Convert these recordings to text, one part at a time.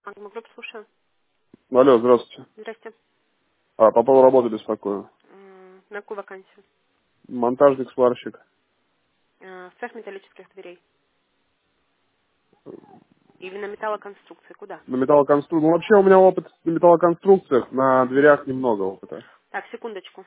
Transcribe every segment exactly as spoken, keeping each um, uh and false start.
Группа, слушаю. Алло, здравствуйте. Здрасте. А, по поводу работы беспокою. М, На какую вакансию? Монтажник, сварщик. Э, В цех металлических дверей. Или на металлоконструкции? Куда? На металлоконструкциях. Ну, вообще у меня опыт на металлоконструкциях, на дверях немного опыта. Так, секундочку.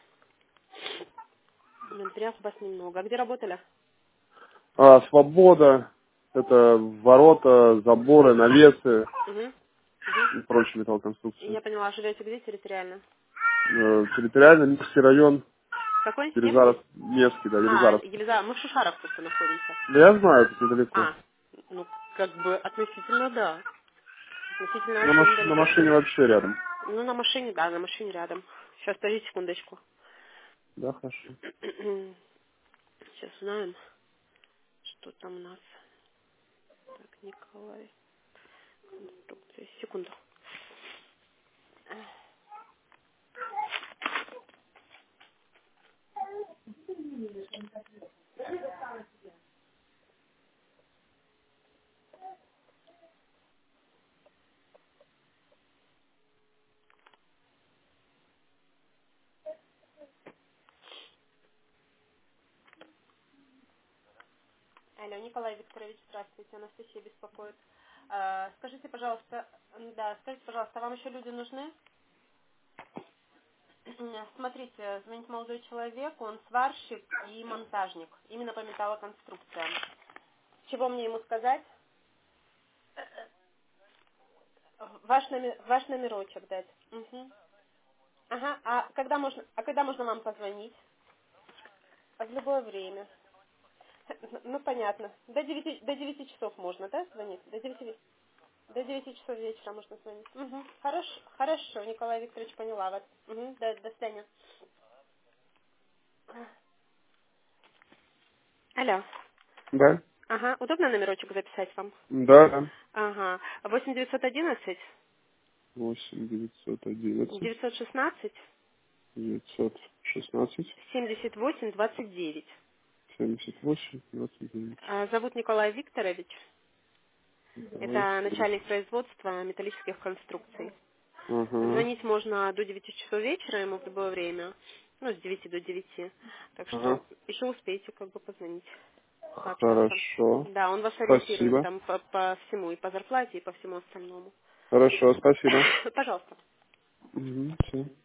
На дверях у вас немного. А где работали? А, свобода, это ворота, заборы, навесы Угу. Угу. и прочие металлоконструкции. Я поняла, живете где территориально? Э, территориально Минский район, Какой? Елизаров, Невский? Невский, да, А, Елизаров. Елиза, мы в Шушарах просто находимся. Да я знаю, это недалеко. А, ну, как бы относительно, да. Относительно На, вообще маш- на недалеко. машине вообще рядом. Ну, на машине, да, на машине рядом. Сейчас, подождите секундочку. Да, хорошо. Сейчас узнаем, что там у нас. Так, Николай. Конструкции. Секунду. Алло, Николай Викторович, здравствуйте, Анастасия беспокоит. Э, скажите, пожалуйста, м, да, скажите, пожалуйста, вам еще люди нужны? Смотрите, звонит молодой человек, он сварщик и монтажник, именно по металлоконструкциям. Чего мне ему сказать? Ваш, номер, ваш номерочек дать. Мгм. Ага, а когда можно, а когда можно вам позвонить? А в любое время. Ну, понятно. До девяти, до девяти часов можно, да, звонить? До девяти, до девяти часов вечера можно звонить. Угу. Хорошо, хорошо, Николай Викторович, поняла вас. Угу. До, до свидания. Алло. Да? Ага, удобно номерочек записать вам? Да, да. Ага. восемь девятьсот одиннадцать восемь девятьсот одиннадцать девятьсот шестнадцать девятьсот шестнадцать семьдесят восемь двадцать девять. семьдесят восемь двадцать девять. А, Зовут Николай Викторович. Николай Это Федоров. начальник производства металлических конструкций. Ага, Звонить можно до девяти часов вечера ему в любое время. Ну, с девяти до девяти. Так что ага. еще успеете как бы позвонить, пообщаться. Хорошо. Да, он вас ориентирует Спасибо. там по, по всему, и по зарплате, и по всему остальному. Хорошо, спасибо. Пожалуйста. Угу, всё.